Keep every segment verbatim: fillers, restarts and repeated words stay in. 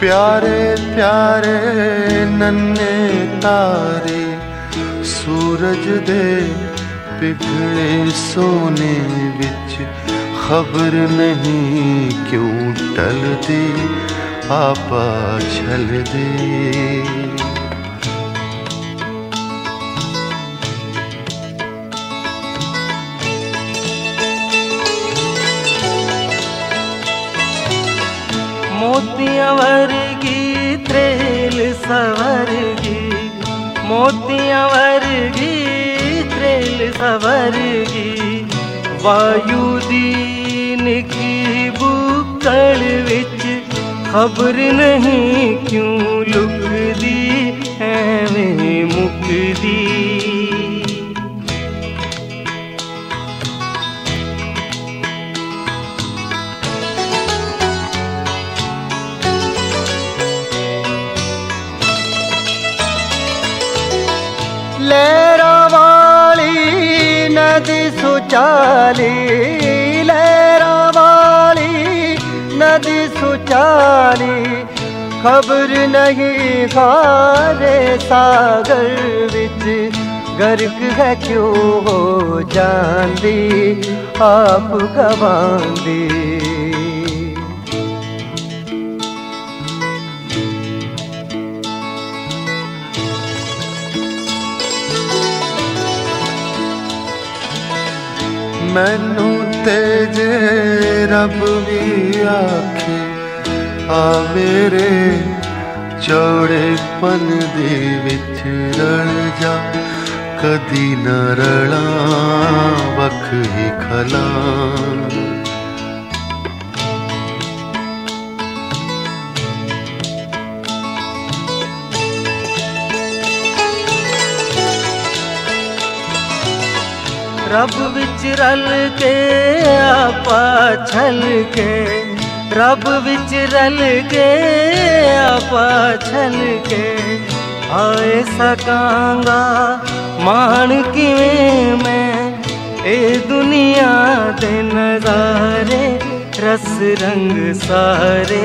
प्यारे प्यारे नन्हे तारे सूरज दे पिघले सोने विच खबर नहीं क्यों टलदे आपा छलदे। मोतियां वर्गी त्रेल सवरगी, मोतियां वर्गी त्रेल सवरगी, वायु दी निकी बुक्कड़ विच खबर नहीं क्यों लुकदी ऐवें मुकदी। लहरा वाली नदी सुचाली, लहरा वाली नदी सुचाली, खबर नहीं खारे सागर विच गर्क है क्यों हो जांदी आप गवांदी। मैनू तेजे रब भी आखे आ मेरे चौड़ेपन दे विच रल जा, कदी न रला वख ही खला। रब विच रल के आपा छल के, रब विच रल के आपा छल के, आए सकांगा मान किवें मैं ए दुनिया दे नज़ारे रस रंग सारे।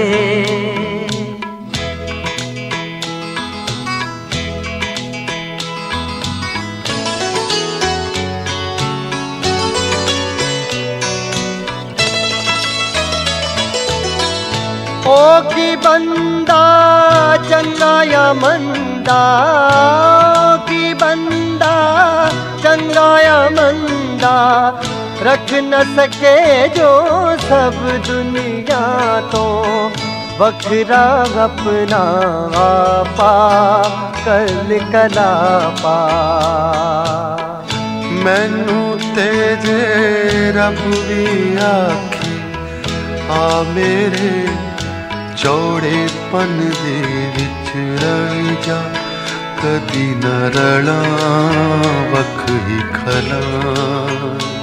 ओ की बंदा चंगा या मंदा, ओ की बंदा चंगा या मंदा, रख न सके जो सब दुनिया तो बखरा अपना आपा कल कलापा। मैनू तेजे रब भी आखे आ मेरे चौड़ेपन दे विच रल जा, कदी न रला वख ही खला।